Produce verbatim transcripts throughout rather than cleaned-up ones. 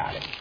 got it.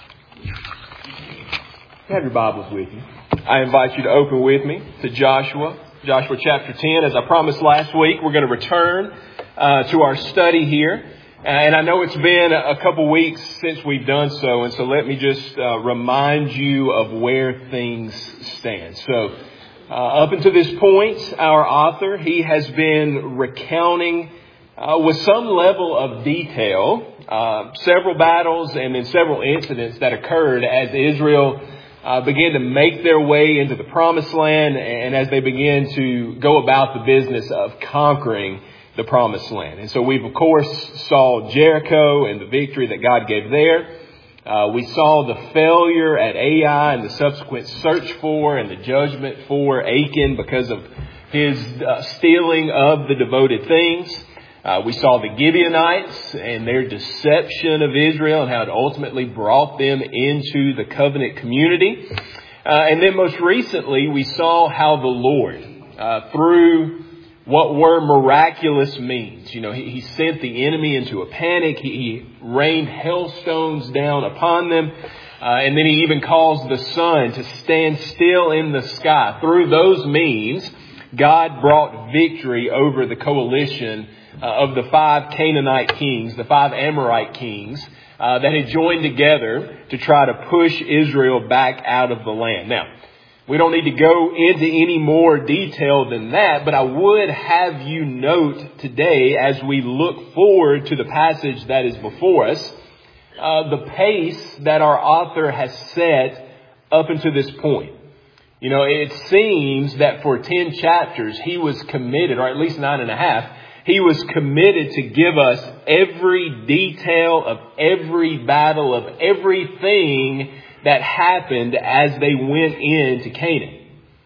You have your Bibles with you. I invite you to open with me to Joshua, Joshua chapter ten. As I promised last week, we're going to return uh, to our study here. And I know it's been a couple weeks since we've done so, and so let me just uh, remind you of where things stand. So, uh, up until this point, our author, he has been recounting uh, with some level of detail uh, several battles and then several incidents that occurred as Israel uh, began to make their way into the Promised Land and as they began to go about the business of conquering the Promised Land. And so we've, of course, saw Jericho and the victory that God gave there. Uh, we saw the failure at Ai and the subsequent search for and the judgment for Achan because of his uh, stealing of the devoted things. Uh, we saw the Gibeonites and their deception of Israel and how it ultimately brought them into the covenant community. Uh, and then most recently, we saw how the Lord, uh, through what were miraculous means. You know, he, he sent the enemy into a panic. He, he rained hailstones down upon them. Uh, and then he even caused the sun to stand still in the sky. Through those means, God brought victory over the coalition uh, of the five Canaanite kings, the five Amorite kings, uh, that had joined together to try to push Israel back out of the land. Now, we don't need to go into any more detail than that, but I would have you note today as we look forward to the passage that is before us, uh, the pace that our author has set up until this point. You know, it seems that for ten chapters he was committed, or at least nine and a half, he was committed to give us every detail of every battle, of everything that happened as they went into Canaan.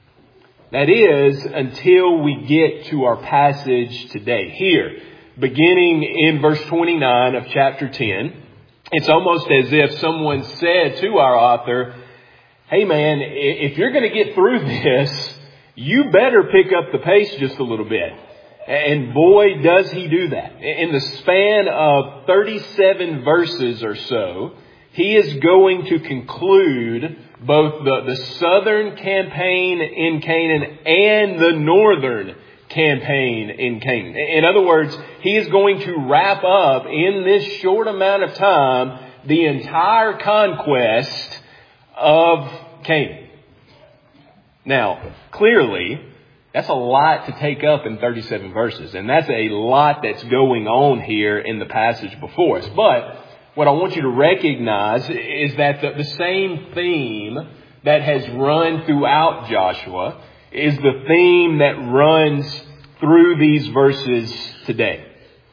That is, until we get to our passage today. Here, beginning in verse twenty-nine of chapter ten, it's almost as if someone said to our author, hey man, if you're going to get through this, you better pick up the pace just a little bit. And boy, does he do that. In the span of thirty-seven verses or so, he is going to conclude both the, the southern campaign in Canaan and the northern campaign in Canaan. In other words, he is going to wrap up in this short amount of time the entire conquest of Canaan. Now, clearly, that's a lot to take up in thirty-seven verses. And that's a lot that's going on here in the passage before us. But what I want you to recognize is that the, the same theme that has run throughout Joshua is the theme that runs through these verses today.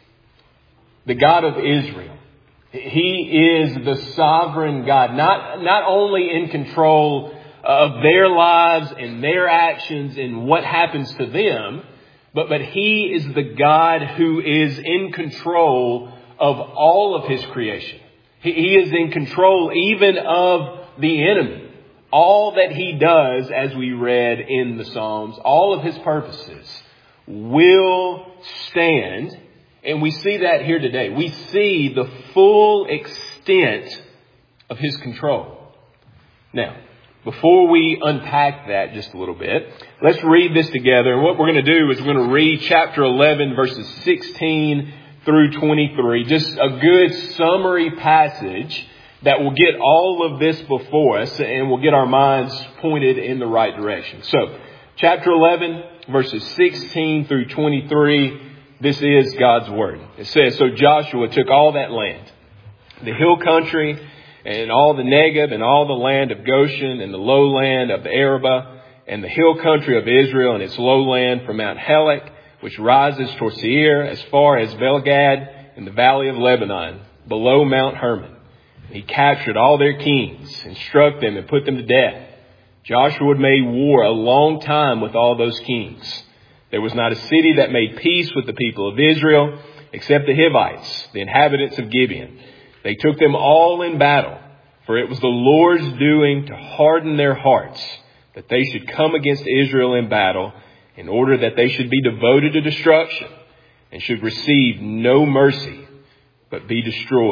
The God of Israel. He is the sovereign God, not, not only in control of their lives and their actions and what happens to them, but, but He is the God who is in control of all of His creation. He, he is in control even of the enemy. All that He does, as we read in the Psalms, all of His purposes will stand. And we see that here today. We see the full extent of His control. Now, before we unpack that just a little bit, let's read this together. And what we're going to do is we're going to read chapter eleven, verses sixteen through twenty-three. Just a good summary passage that will get all of this before us and will get our minds pointed in the right direction. So, chapter eleven, verses sixteen through twenty-three. This is God's Word. It says, so Joshua took all that land, the hill country, and all the Negeb, and all the land of Goshen, and the lowland of the Arabah, and the hill country of Israel, and its lowland from Mount Helek, which rises toward Seir, as far as Belgad, in the valley of Lebanon, below Mount Hermon. He captured all their kings, and struck them, and put them to death. Joshua had made war a long time with all those kings. There was not a city that made peace with the people of Israel, except the Hivites, the inhabitants of Gibeon. They took them all in battle, for it was the Lord's doing to harden their hearts, that they should come against Israel in battle, in order that they should be devoted to destruction, and should receive no mercy, but be destroyed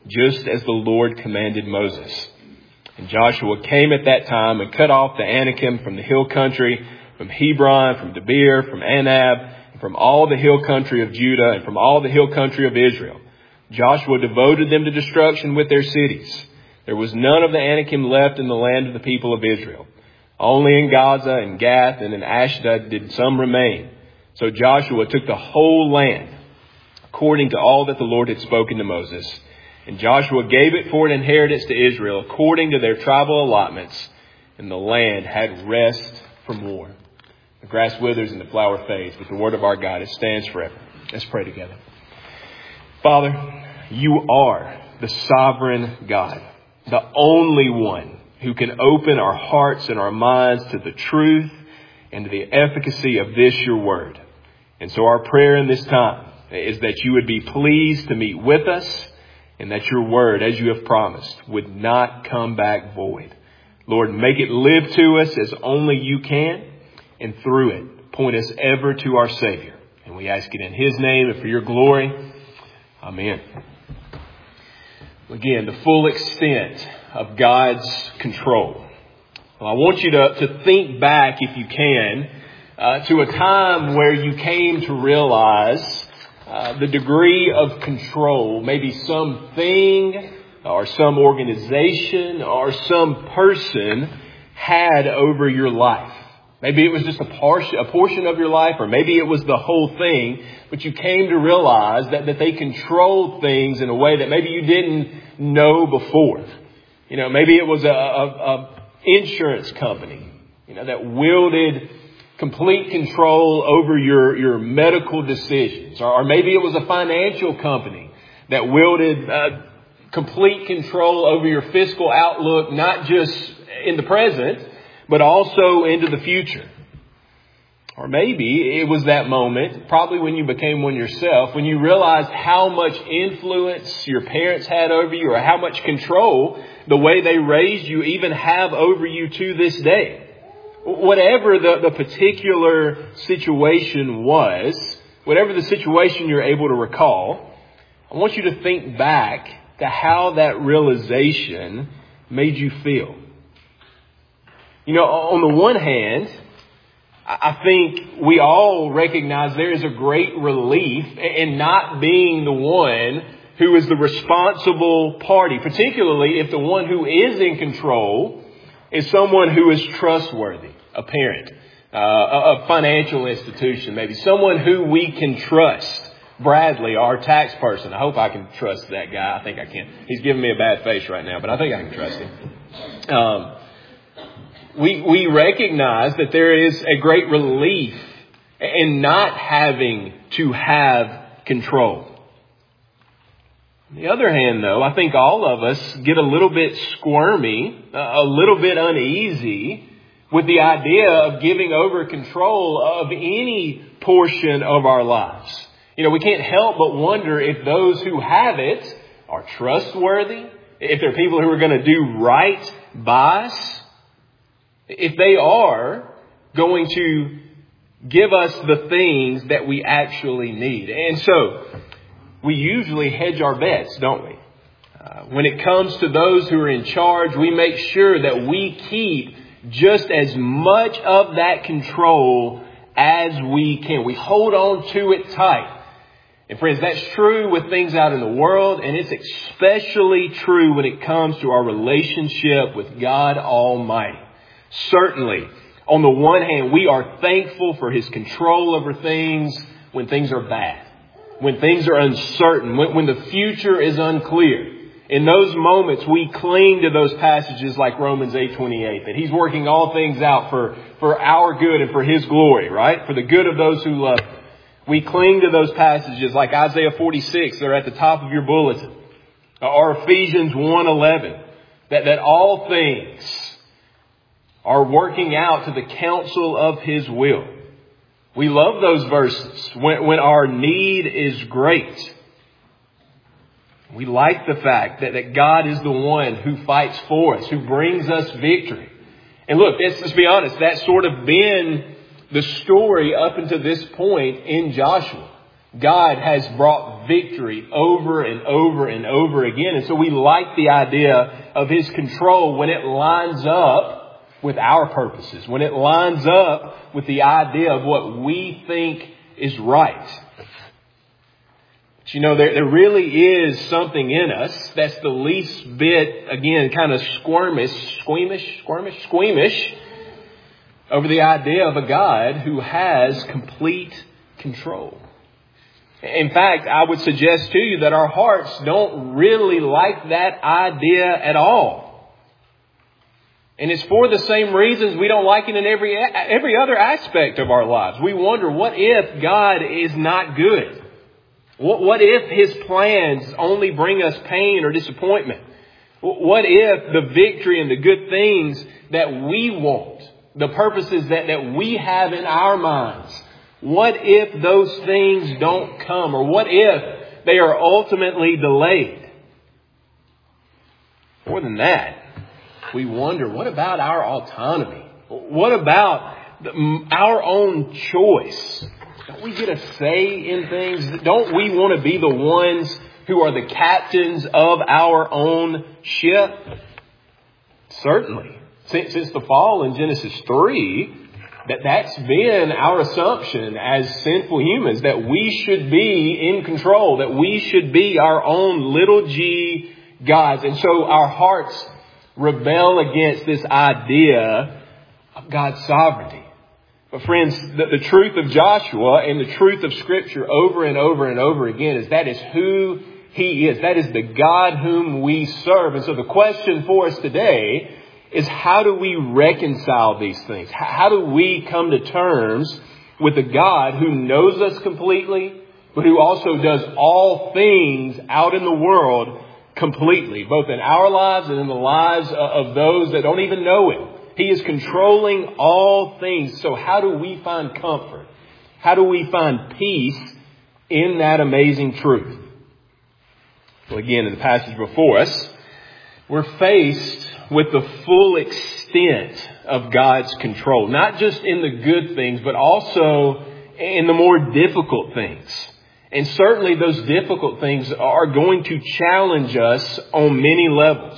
just as the Lord commanded Moses. And Joshua came at that time and cut off the Anakim from the hill country, from Hebron, from Debir, from Anab, and from all the hill country of Judah, and from all the hill country of Israel. Joshua devoted them to destruction with their cities. There was none of the Anakim left in the land of the people of Israel. Only in Gaza and Gath and in Ashdod did some remain. So Joshua took the whole land, according to all that the Lord had spoken to Moses. And Joshua gave it for an inheritance to Israel, according to their tribal allotments. And the land had rest from war. The grass withers and the flower fades, but the word of our God, it stands forever. Let's pray together. Father, you are the sovereign God, the only one who can open our hearts and our minds to the truth and to the efficacy of this, your word. And so our prayer in this time is that you would be pleased to meet with us and that your word, as you have promised, would not come back void. Lord, make it live to us as only you can, and through it, point us ever to our Savior. And we ask it in his name and for your glory. Amen. Again, the full extent of God's control. Well, I want you to, to think back, if you can, uh, to a time where you came to realize uh, the degree of control, maybe something or some organization or some person had over your life. Maybe it was just a portion, a portion of your life, or maybe it was the whole thing, but you came to realize that, that they controlled things in a way that maybe you didn't know before. You know, maybe it was a, a, a insurance company, you know, that wielded complete control over your, your medical decisions. Or, or maybe it was a financial company that wielded uh, complete control over your fiscal outlook, not just in the present, but also into the future. Or maybe it was that moment, probably when you became one yourself, when you realized how much influence your parents had over you, or how much control the way they raised you even have over you to this day. Whatever the, the particular situation was, whatever the situation you're able to recall, I want you to think back to how that realization made you feel. You know, on the one hand, I think we all recognize there is a great relief in not being the one who is the responsible party, particularly if the one who is in control is someone who is trustworthy, a parent, uh, a financial institution, maybe someone who we can trust. Bradley, our tax person. I hope I can trust that guy. I think I can. He's giving me a bad face right now, but I think I can trust him. Um, We we recognize that there is a great relief in not having to have control. On the other hand, though, I think all of us get a little bit squirmy, a little bit uneasy with the idea of giving over control of any portion of our lives. You know, we can't help but wonder if those who have it are trustworthy, if they're people who are going to do right by us. If they are going to give us the things that we actually need. And so we usually hedge our bets, don't we? Uh, when it comes to those who are in charge, we make sure that we keep just as much of that control as we can. We hold on to it tight. And friends, that's true with things out in the world, and it's especially true when it comes to our relationship with God Almighty. Certainly, on the one hand, we are thankful for his control over things when things are bad, when things are uncertain, when, when the future is unclear. In those moments, we cling to those passages like Romans eight twenty-eight, that he's working all things out for, for our good and for his glory, right? For the good of those who love him. We cling to those passages like Isaiah forty-six, they're at the top of your bulletin, or Ephesians one eleven, that, that all things are working out to the counsel of his will. We love those verses when, when our need is great. We like the fact that, that God is the one who fights for us, who brings us victory. And look, let's, let's be honest, that's sort of been the story up until this point in Joshua. God has brought victory over and over and over again. And so we like the idea of His control when it lines up with our purposes, when it lines up with the idea of what we think is right. But you know, there, there really is something in us that's the least bit, again, kind of squirmish, squeamish, squirmish, squeamish over the idea of a God who has complete control. In fact, I would suggest to you that our hearts don't really like that idea at all. And it's for the same reasons we don't like it in every every other aspect of our lives. We wonder, what if God is not good? What, what if His plans only bring us pain or disappointment? What if the victory and the good things that we want, the purposes that, that we have in our minds, what if those things don't come? Or what if they are ultimately delayed? More than that, we wonder, what about our autonomy? What about the, our own choice? Don't we get a say in things? Don't we want to be the ones who are the captains of our own ship? Certainly. Since, since the fall in Genesis three, that that's been our assumption as sinful humans, that we should be in control, that we should be our own little g gods. And so our hearts rebel against this idea of God's sovereignty. But friends, the, the truth of Joshua and the truth of Scripture over and over and over again is that is who He is. That is the God whom we serve. And so the question for us today is, how do we reconcile these things? How do we come to terms with a God who knows us completely, but who also does all things out in the world completely, both in our lives and in the lives of those that don't even know Him? He is controlling all things. So how do we find comfort? How do we find peace in that amazing truth? Well, again, in the passage before us, we're faced with the full extent of God's control, not just in the good things, but also in the more difficult things. And certainly those difficult things are going to challenge us on many levels.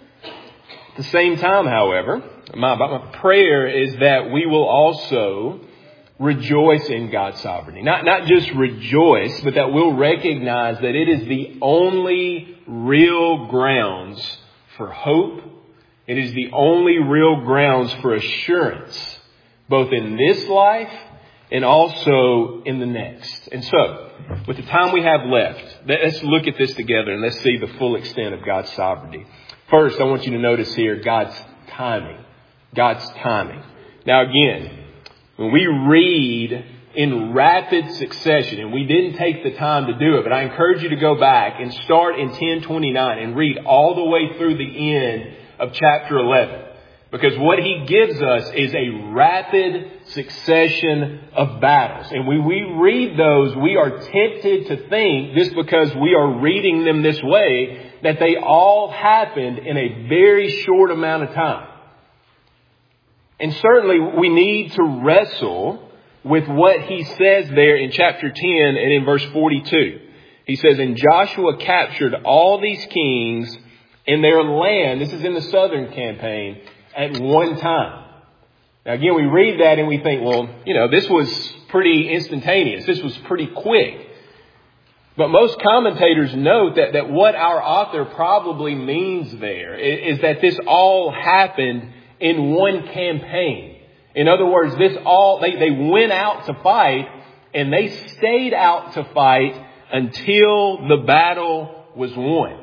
At the same time, however, my, my prayer is that we will also rejoice in God's sovereignty. Not, not just rejoice, but that we'll recognize that it is the only real grounds for hope. It is the only real grounds for assurance, both in this life and also in the next. And so, with the time we have left, let's look at this together and let's see the full extent of God's sovereignty. First, I want you to notice here God's timing. God's timing. Now again, when we read in rapid succession, and we didn't take the time to do it, but I encourage you to go back and start in ten twenty-nine and read all the way through the end of chapter eleven. Because what he gives us is a rapid succession of battles. And when we read those, we are tempted to think, just because we are reading them this way, that they all happened in a very short amount of time. And certainly we need to wrestle with what he says there in chapter ten and in verse forty-two. He says, "And Joshua captured all these kings in their land," this is in the southern campaign, "at one time." Now again, we read that and we think, well, you know, this was pretty instantaneous. This was pretty quick. But most commentators note that, that what our author probably means there is, is that this all happened in one campaign. In other words, this all, they, they went out to fight and they stayed out to fight until the battle was won.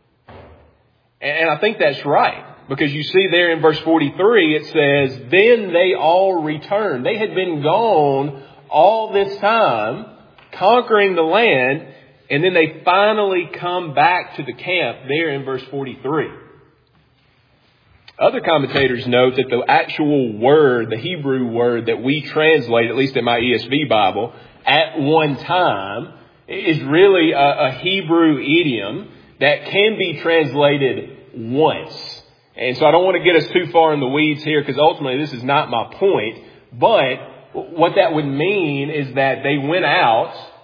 And I think that's right. Because you see there in verse forty-three, it says, "Then they all returned." They had been gone all this time, conquering the land, and then they finally come back to the camp there in verse forty-three. Other commentators note that the actual word, the Hebrew word that we translate, at least in my E S V Bible, "at one time," is really a, a Hebrew idiom that can be translated once. And so I don't want to get us too far in the weeds here, because ultimately this is not my point. But what that would mean is that they went out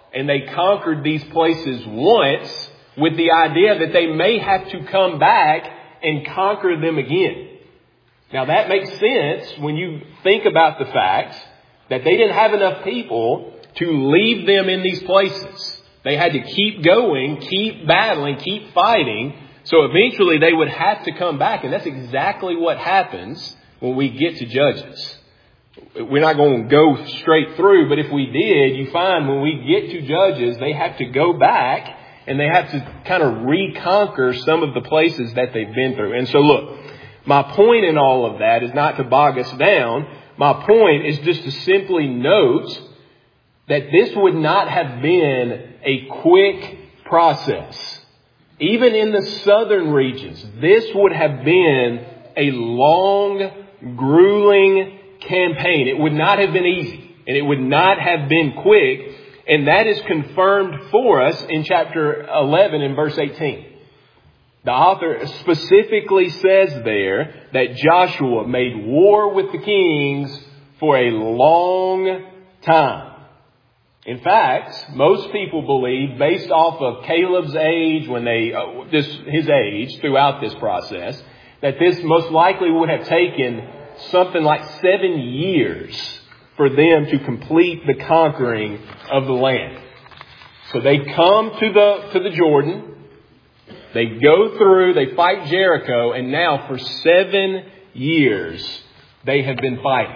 and they conquered these places once with the idea that they may have to come back and conquer them again. Now that makes sense when you think about the fact that they didn't have enough people to leave them in these places. They had to keep going, keep battling, keep fighting. So eventually they would have to come back. And that's exactly what happens when we get to Judges. We're not going to go straight through, but if we did, you find when we get to Judges, they have to go back and they have to kind of reconquer some of the places that they've been through. And so look, my point in all of that is not to bog us down. My point is just to simply note that this would not have been a quick process. Even in the southern regions, this would have been a long, grueling campaign. It would not have been easy, and it would not have been quick. And that is confirmed for us in chapter eleven and verse eighteen. The author specifically says there that Joshua made war with the kings for a long time. In fact, most people believe, based off of Caleb's age, when they uh, this his age throughout this process, that this most likely would have taken something like seven years for them to complete the conquering of the land. So they come to the to the Jordan. They go through, they fight Jericho, and now for seven years they have been fighting.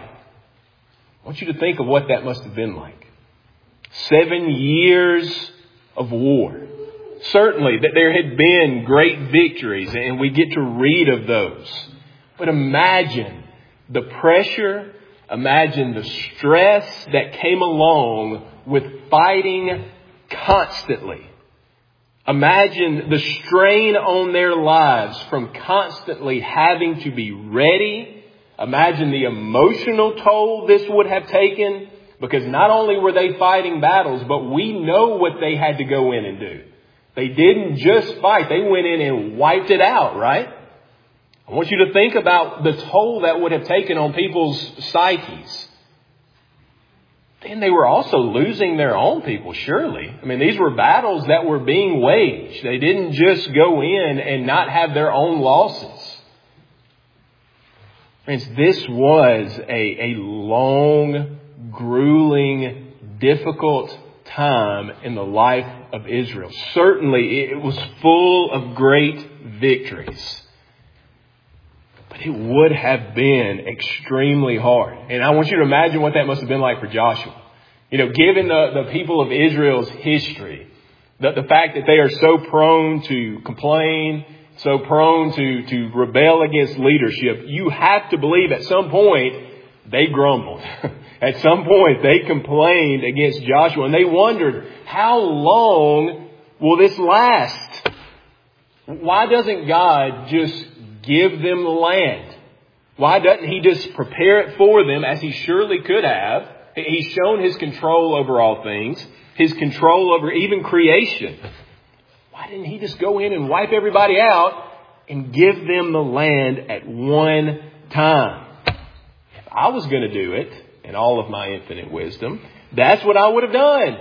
I want you to think of what that must have been like. Seven years of war. Certainly that there had been great victories, and we get to read of those. But imagine the pressure, imagine the stress that came along with fighting constantly. Imagine the strain on their lives from constantly having to be ready. Imagine the emotional toll this would have taken, because not only were they fighting battles, but we know what they had to go in and do. They didn't just fight. They went in and wiped it out, right? I want you to think about the toll that would have taken on people's psyches. Then they were also losing their own people, surely. I mean, these were battles that were being waged. They didn't just go in and not have their own losses. Friends, this was a, a long, grueling, difficult time in the life of Israel. Certainly, it was full of great victories. But it would have been extremely hard. And I want you to imagine what that must have been like for Joshua. You know, given the, the people of Israel's history, the, the fact that they are so prone to complain, so prone to, to rebel against leadership, you have to believe at some point they grumbled. At some point they complained against Joshua, and they wondered, how long will this last? Why doesn't God just give them the land? Why doesn't He just prepare it for them, as He surely could have? He's shown His control over all things, His control over even creation. Why didn't He just go in and wipe everybody out and give them the land at one time? If I was going to do it, in all of my infinite wisdom, that's what I would have done.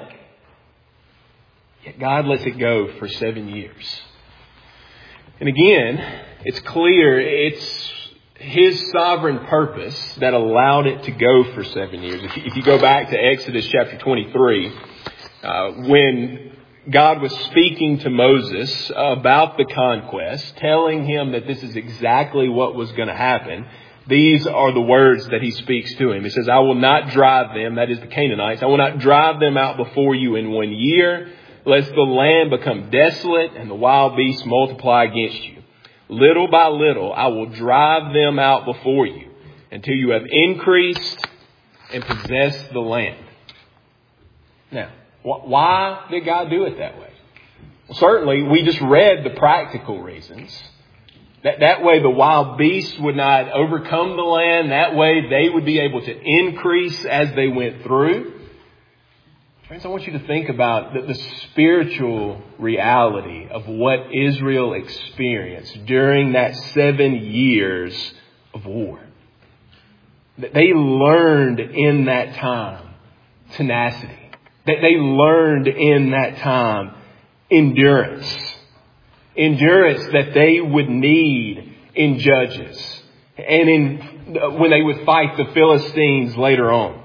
Yet God lets it go for seven years. And again, it's clear it's His sovereign purpose that allowed it to go for seven years. If you, if you go back to Exodus chapter twenty-three, uh, when God was speaking to Moses about the conquest, telling him that this is exactly what was going to happen, these are the words that He speaks to him. He says, I will not drive them, that is the Canaanites, I will not drive them out before you in one year, lest the land become desolate and the wild beasts multiply against you. Little by little, I will drive them out before you until you have increased and possessed the land. Now, wh- why did God do it that way? Well, certainly, we just read the practical reasons. That, that way, the wild beasts would not overcome the land. That way, they would be able to increase as they went through. Friends, I want you to think about the, the spiritual reality of what Israel experienced during that seven years of war. They learned in that time tenacity. That they learned in that time endurance. Endurance that they would need in Judges and in when they would fight the Philistines later on.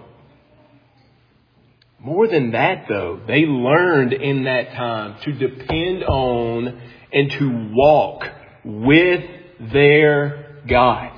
More than that, though, they learned in that time to depend on and to walk with their God.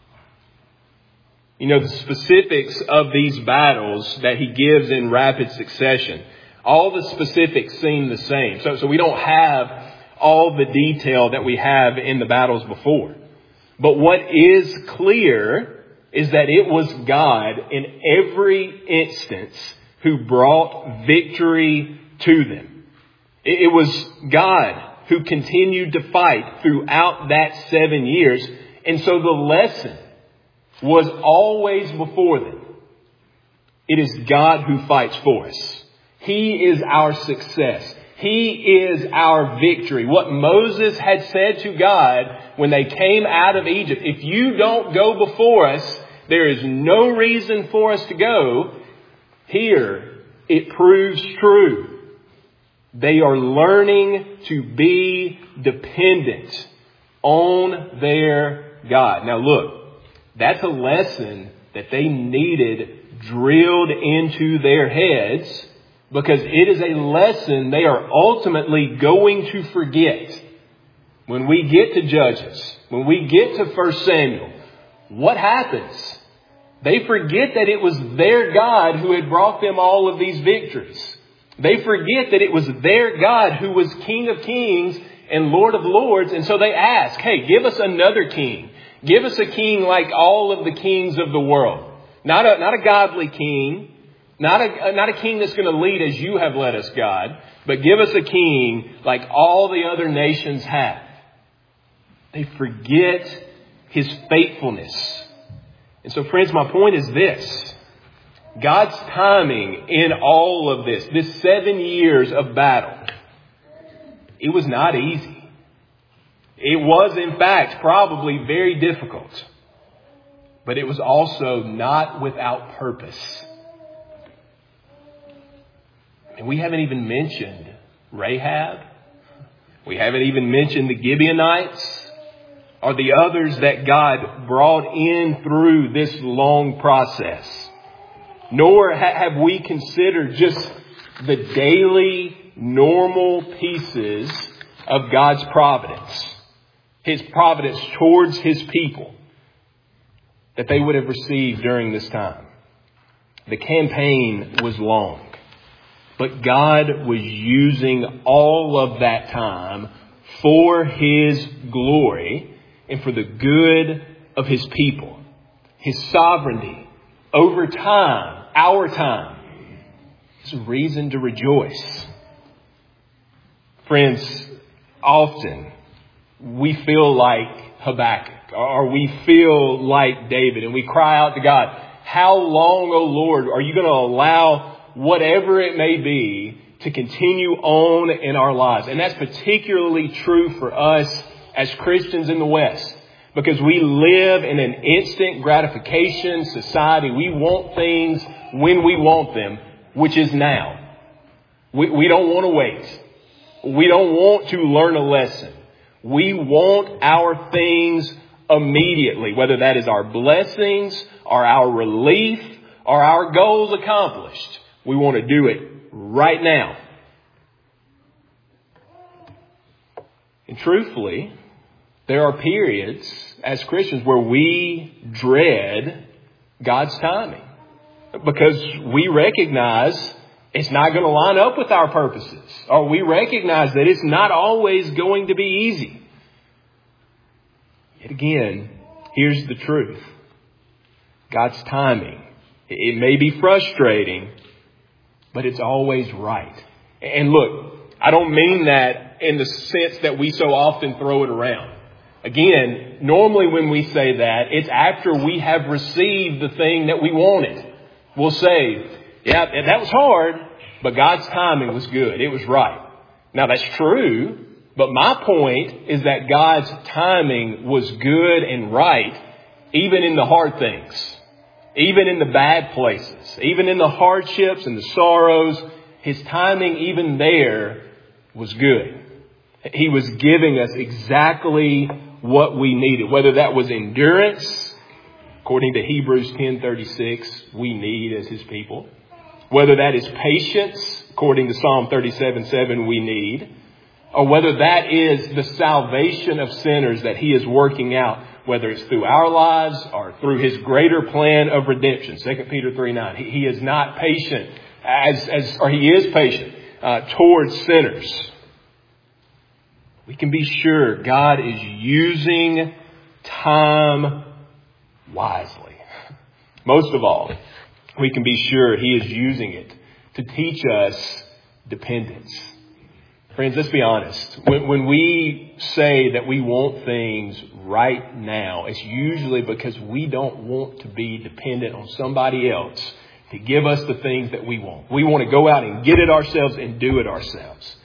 You know, the specifics of these battles that he gives in rapid succession, all the specifics seem the same. So, so we don't have all the detail that we have in the battles before. But what is clear is that it was God in every instance who brought victory to them. It, it was God who continued to fight throughout that seven years. And so the lesson was always before them. It is God who fights for us. He is our success. He is our victory. What Moses had said to God when they came out of Egypt, if you don't go before us, there is no reason for us to go. Here, it proves true. They are learning to be dependent on their God. Now look, that's a lesson that they needed drilled into their heads, because it is a lesson they are ultimately going to forget. When we get to Judges, when we get to First Samuel, what happens? They forget that it was their God who had brought them all of these victories. They forget that it was their God who was King of Kings and Lord of Lords. And so they ask, hey, give us another king. Give us a king like all of the kings of the world. Not a, not a godly king. Not a, not a king that's going to lead as you have led us, God. But give us a king like all the other nations have. They forget his faithfulness. And so, friends, my point is this. God's timing in all of this, this seven years of battle, it was not easy. It was, in fact, probably very difficult. But it was also not without purpose. And we haven't even mentioned Rahab. We haven't even mentioned the Gibeonites or the others that God brought in through this long process. Nor have we considered just the daily, normal pieces of God's providence. His providence towards his people that they would have received during this time. The campaign was long, but God was using all of that time for his glory and for the good of his people. His sovereignty over time, our time, is a reason to rejoice. Friends, often we feel like Habakkuk, or we feel like David, and we cry out to God, how long, O Lord, are you going to allow whatever it may be to continue on in our lives? And that's particularly true for us as Christians in the West, because we live in an instant gratification society. We want things when we want them, which is now. We, we don't want to wait. We don't want to learn a lesson. We want our things immediately, whether that is our blessings or our relief or our goals accomplished. We want to do it right now. And truthfully, there are periods as Christians where we dread God's timing because we recognize it's not going to line up with our purposes, or we recognize that it's not always going to be easy. Yet again, here's the truth. God's timing, it may be frustrating, but it's always right. And look, I don't mean that in the sense that we so often throw it around. Again, normally when we say that, it's after we have received the thing that we wanted. We'll say, yeah, that was hard, but God's timing was good. It was right. Now that's true, but my point is that God's timing was good and right, even in the hard things, even in the bad places, even in the hardships and the sorrows His timing even there was good. He was giving us exactly what we needed, whether that was endurance, according to Hebrews ten thirty-six, we need as His people. Whether that is patience, according to Psalm thirty-seven seven, we need. Or whether that is the salvation of sinners that He is working out, whether it's through our lives or through His greater plan of redemption. Second Peter three nine. He, he is not patient as, as, or He is patient uh, towards sinners. We can be sure God is using time wisely. Most of all, we can be sure He is using it to teach us dependence. Friends, let's be honest. When, when we say that we want things right now, it's usually because we don't want to be dependent on somebody else to give us the things that we want. We want to go out and get it ourselves and do it ourselves.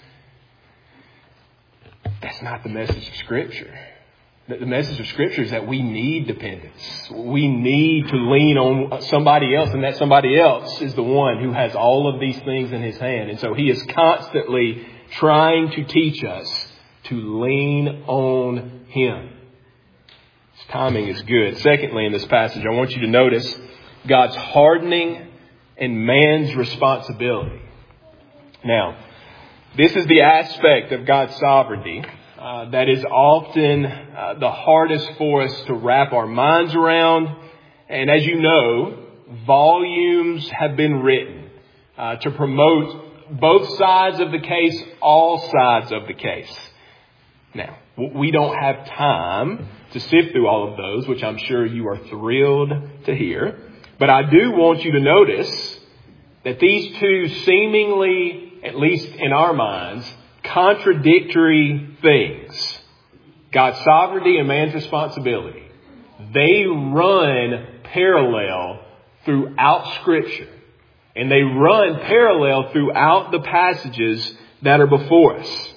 That's not the message of Scripture. The message of Scripture is that we need dependence. We need to lean on somebody else, and that somebody else is the one who has all of these things in His hand. And so He is constantly trying to teach us to lean on Him. His timing is good. Secondly, in this passage, I want you to notice God's hardening and man's responsibility. Now, this is the aspect of God's sovereignty uh, that is often uh, the hardest for us to wrap our minds around. And as you know, volumes have been written uh, to promote both sides of the case, all sides of the case. Now, we don't have time to sift through all of those, which I'm sure you are thrilled to hear. But I do want you to notice that these two seemingly, at least in our minds, contradictory things, God's sovereignty and man's responsibility, they run parallel throughout Scripture. And they run parallel throughout the passages that are before us.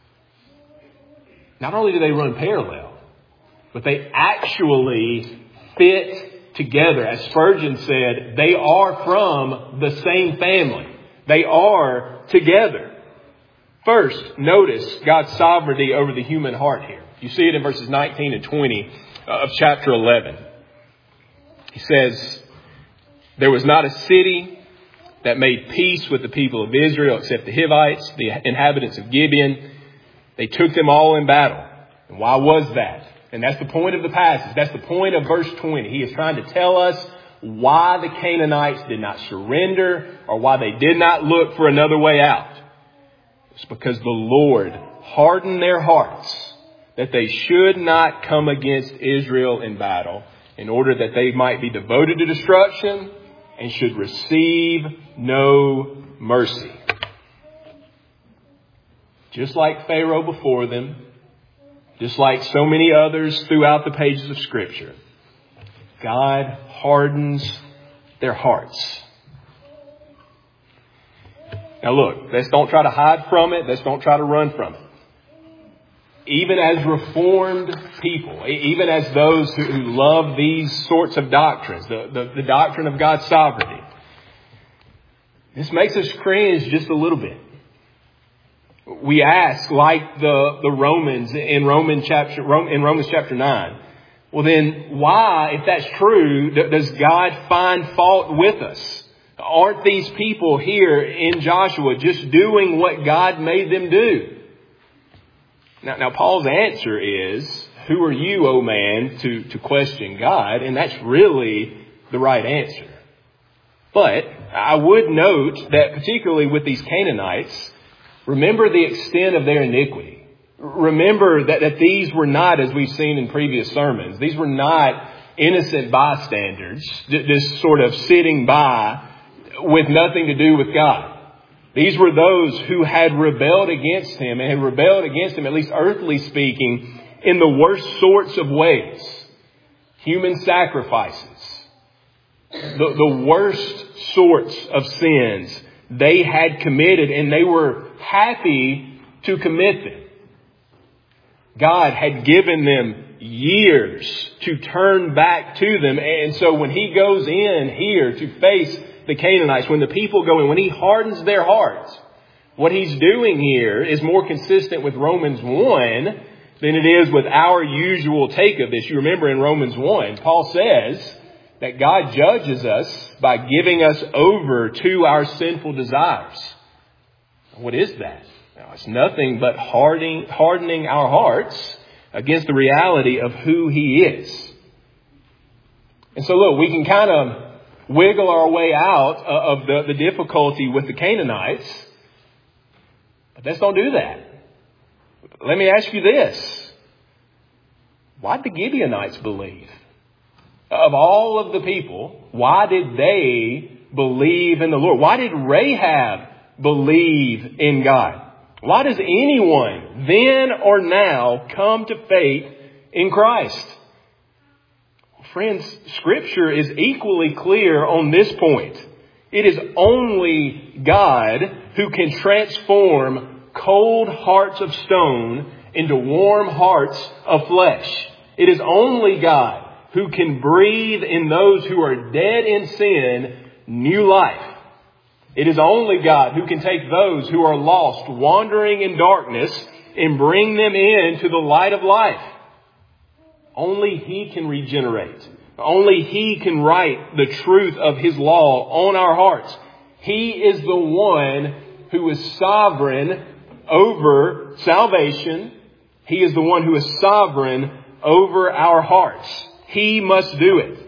Not only do they run parallel, but they actually fit together. As Spurgeon said, they are from the same family. They are together. First, notice God's sovereignty over the human heart here. You see it in verses nineteen and twenty of chapter eleven. He says, there was not a city that made peace with the people of Israel except the Hivites, the inhabitants of Gibeon. They took them all in battle. And why was that? And that's the point of the passage. That's the point of verse twenty. He is trying to tell us why the Canaanites did not surrender or why they did not look for another way out. It's because the Lord hardened their hearts that they should not come against Israel in battle in order that they might be devoted to destruction and should receive no mercy. Just like Pharaoh before them, just like so many others throughout the pages of Scripture, God hardens their hearts. Now look, let's don't try to hide from it. Let's don't try to run from it. Even as Reformed people, even as those who love these sorts of doctrines, the, the, the doctrine of God's sovereignty, this makes us cringe just a little bit. We ask, like the, the Romans in Roman chapter, in Romans chapter nine, well then why, if that's true, does God find fault with us? Aren't these people here in Joshua just doing what God made them do? Now, now Paul's answer is, who are you, O man, to, to question God? And that's really the right answer. But I would note that particularly with these Canaanites, remember the extent of their iniquity. Remember that, that these were not, as we've seen in previous sermons, these were not innocent bystanders, just sort of sitting by with nothing to do with God. These were those who had rebelled against Him and had rebelled against Him, at least earthly speaking, in the worst sorts of ways. Human sacrifices. The, the worst sorts of sins they had committed, and they were happy to commit them. God had given them years to turn back to them. And so when He goes in here to face the Canaanites, when the people go in, when he hardens their hearts, what he's doing here is more consistent with Romans one than it is with our usual take of this. You remember in Romans one, Paul says that God judges us by giving us over to our sinful desires. What is that? Now, it's nothing but hardening, hardening our hearts against the reality of who he is. And so look, we can kind of wiggle our way out of the, the difficulty with the Canaanites. But let's don't do that. Let me ask you this. Why did the Gibeonites believe? Of all of the people, why did they believe in the Lord? Why did Rahab believe in God? Why does anyone then or now come to faith in Christ? Friends, Scripture is equally clear on this point. It is only God who can transform cold hearts of stone into warm hearts of flesh. It is only God who can breathe in those who are dead in sin new life. It is only God who can take those who are lost, wandering in darkness, and bring them into the light of life. Only He can regenerate. Only He can write the truth of His law on our hearts. He is the one who is sovereign over salvation. He is the one who is sovereign over our hearts. He must do it.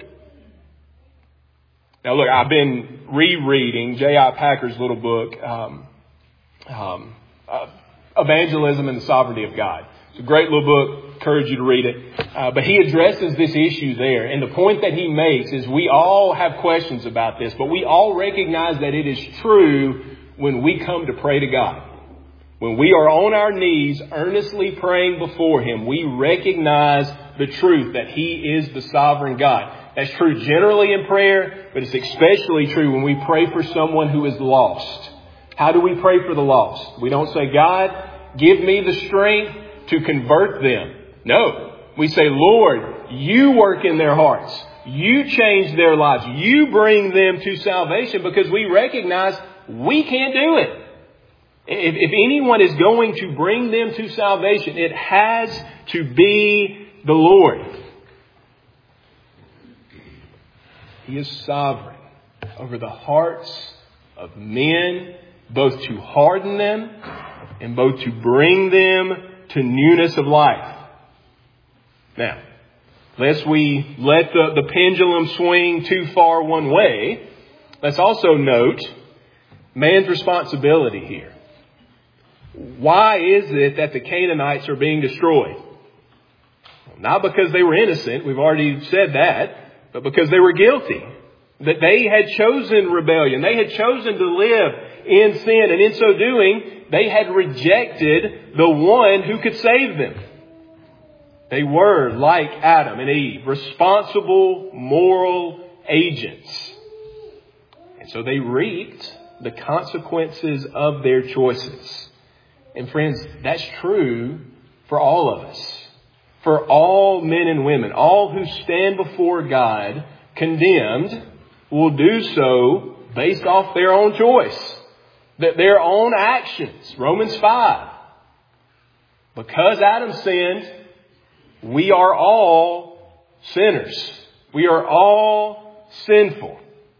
Now look, I've been rereading J I Packer's little book, um, um, uh, Evangelism and the Sovereignty of God. It's a great little book. Encourage you to read it. Uh, but he addresses this issue there. And the point that he makes is we all have questions about this, but we all recognize that it is true when we come to pray to God. When we are on our knees earnestly praying before Him, we recognize the truth that He is the sovereign God. That's true generally in prayer, but it's especially true when we pray for someone who is lost. How do we pray for the lost? We don't say, God, give me the strength to convert them. No. We say, Lord, you work in their hearts. You change their lives. You bring them to salvation, because we recognize we can't do it. If, if anyone is going to bring them to salvation, it has to be the Lord. He is sovereign over the hearts of men, both to harden them and both to bring them to newness of life. Now, lest we let the, the pendulum swing too far one way, let's also note man's responsibility here. Why is it that the Canaanites are being destroyed? Not because they were innocent, we've already said that, but because they were guilty. That they had chosen rebellion. They had chosen to live in sin. And in so doing, they had rejected the one who could save them. They were, like Adam and Eve, responsible moral agents. And so they reaped the consequences of their choices. And friends, that's true for all of us. For all men and women, all who stand before God condemned will do so based off their own choice, that their own actions. Romans five. Because Adam sinned, we are all sinners. We are all sinful.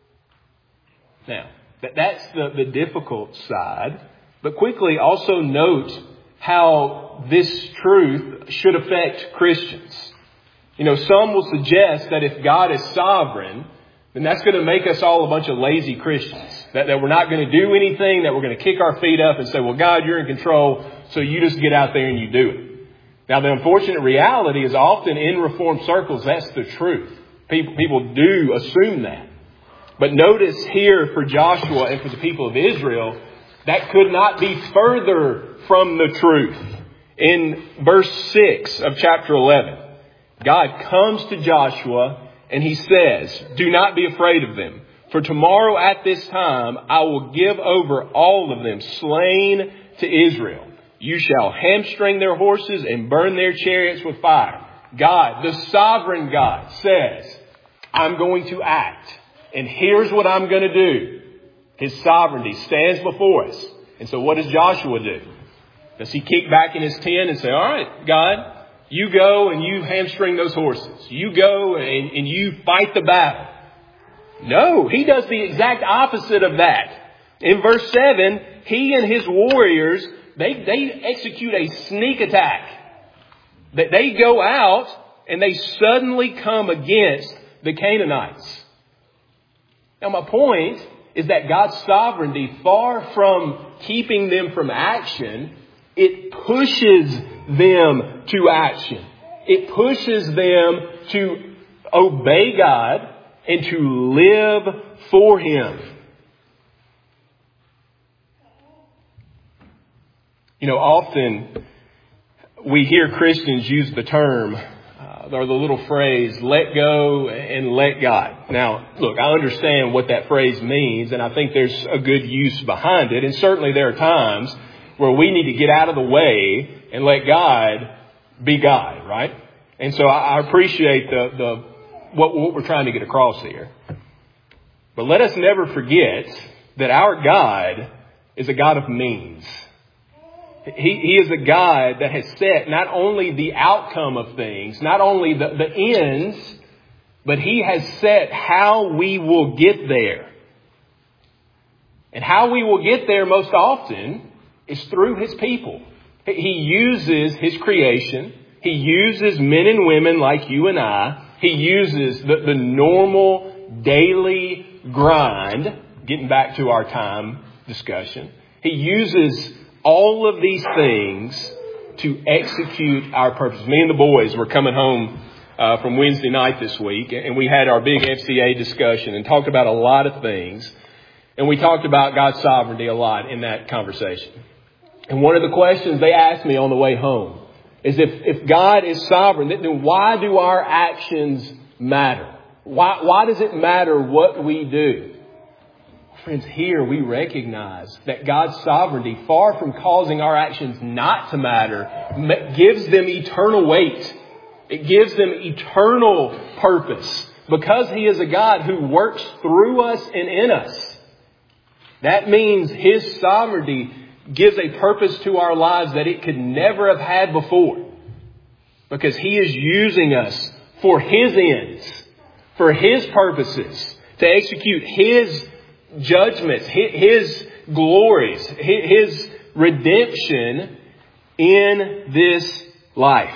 Now, that's the, the difficult side. But quickly also note how this truth should affect Christians. You know, some will suggest that if God is sovereign, then that's going to make us all a bunch of lazy Christians. That, that we're not going to do anything, that we're going to kick our feet up and say, well, God, you're in control, so you just get out there and you do it. Now, the unfortunate reality is often in Reformed circles, that's the truth. People, people do assume that. But notice here for Joshua and for the people of Israel, that could not be further from the truth. In verse six of chapter eleven, God comes to Joshua and He says, do not be afraid of them. For tomorrow at this time, I will give over all of them slain to Israel. You shall hamstring their horses and burn their chariots with fire. God, the sovereign God, says, I'm going to act. and here's what I'm going to do. His sovereignty stands before us. And so what does Joshua do? Does he kick back in his tent and say, all right, God, you go and you hamstring those horses. You go and, and you fight the battle. No, he does the exact opposite of that. In verse seven, he and his warriors, they, they execute a sneak attack. That they go out and they suddenly come against the Canaanites. Now my point is that God's sovereignty, far from keeping them from action, it pushes them to action. It pushes them to obey God and to live for Him. You know, often we hear Christians use the term, uh, or the little phrase, let go and let God. Now, look, I understand what that phrase means, and I think there's a good use behind it. And certainly there are times where we need to get out of the way and let God be God, right? And so I appreciate the, the what, what we're trying to get across here. But let us never forget that our God is a God of means. He, he is a God that has set not only the outcome of things, not only the, the ends, but He has set how we will get there. And how we will get there most often is through His people. He uses His creation. He uses men and women like you and I. He uses the, the normal daily grind, getting back to our time discussion. He uses all of these things to execute our purpose. Me and the boys were coming home uh, from Wednesday night this week, and we had our big F C A discussion and talked about a lot of things. And we talked about God's sovereignty a lot in that conversation. And one of the questions they asked me on the way home is if, if God is sovereign, then why do our actions matter? Why, why does it matter what we do? Friends, here we recognize that God's sovereignty, far from causing our actions not to matter, gives them eternal weight. It gives them eternal purpose because He is a God who works through us and in us. That means His sovereignty gives a purpose to our lives that it could never have had before, because He is using us for His ends, for His purposes, to execute His judgments, His glories, His redemption in this life.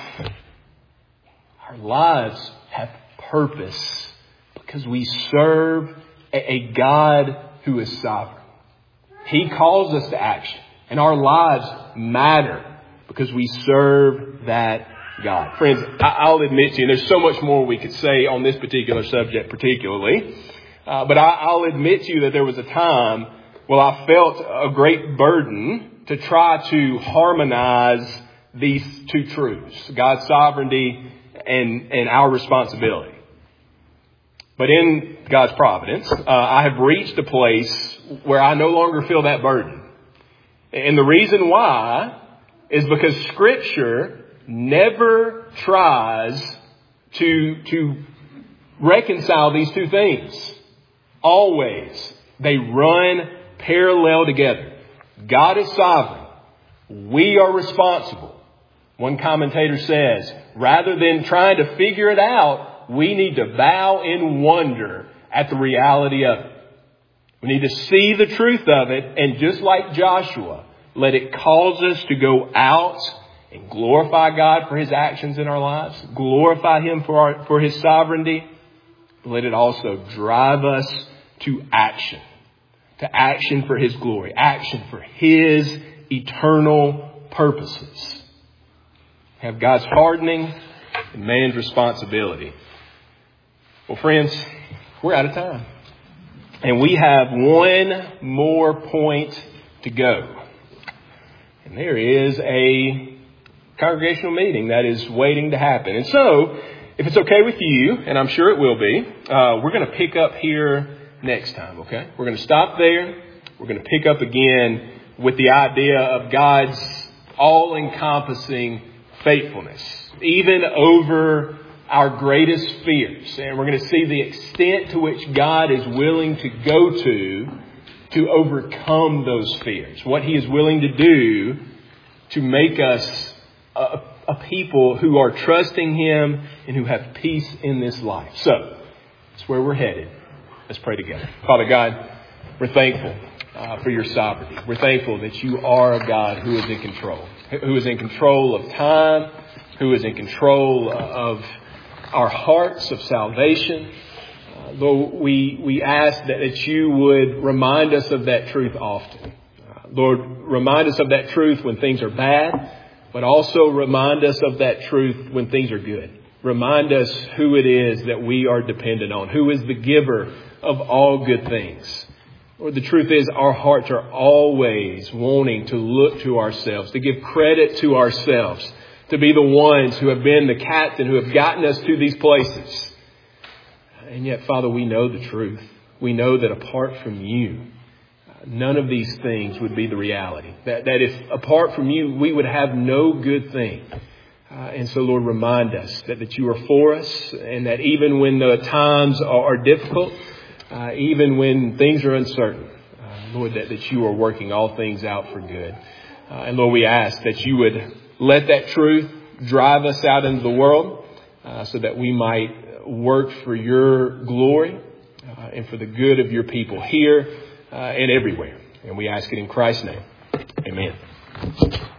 Our lives have purpose because we serve a God who is sovereign. He calls us to action, and our lives matter because we serve that God. Friends, I'll admit to you, there's so much more we could say on this particular subject particularly. Uh, but I, I'll admit to you that there was a time when I felt a great burden to try to harmonize these two truths, God's sovereignty and, and our responsibility. But in God's providence, uh, I have reached a place where I no longer feel that burden. And the reason why is because Scripture never tries to, to reconcile these two things. Always, they run parallel together. God is sovereign. We are responsible. One commentator says, rather than trying to figure it out, we need to bow in wonder at the reality of it. We need to see the truth of it, and just like Joshua, let it cause us to go out and glorify God for His actions in our lives, glorify Him for our, for His sovereignty. Let it also drive us to action, to action for His glory, action for His eternal purposes. Have God's hardening and man's responsibility. Well, friends, we're out of time. And we have one more point to go. And there is a congregational meeting that is waiting to happen. And so, if it's okay with you, and I'm sure it will be, uh, we're going to pick up here next time, okay? We're going to stop there. We're going to pick up again with the idea of God's all-encompassing faithfulness, even over our greatest fears. And we're going to see the extent to which God is willing to go to to overcome those fears. What He is willing to do to make us a, a people who are trusting Him and who have peace in this life. So, that's where we're headed. Let's pray together. Father God, we're thankful uh, for your sovereignty. We're thankful that you are a God who is in control, who is in control of time, who is in control of our hearts, of salvation. Uh, Lord, we, we ask that, that you would remind us of that truth often. Uh, Lord, remind us of that truth when things are bad, but also remind us of that truth when things are good. Remind us who it is that we are dependent on, who is the giver of all good things. Lord, the truth is our hearts are always wanting to look to ourselves, to give credit to ourselves, to be the ones who have been the captain, who have gotten us to these places. And yet, Father, we know the truth. We know that apart from you, none of these things would be the reality. That, that if apart from you, we would have no good thing. Uh, and so, Lord, remind us that, that you are for us, and that even when the times are, are difficult, uh, even when things are uncertain, uh, Lord, that, that you are working all things out for good. Uh, and Lord, we ask that you would let that truth drive us out into the world uh, so that we might work for your glory uh, and for the good of your people here uh, and everywhere. And we ask it in Christ's name. Amen.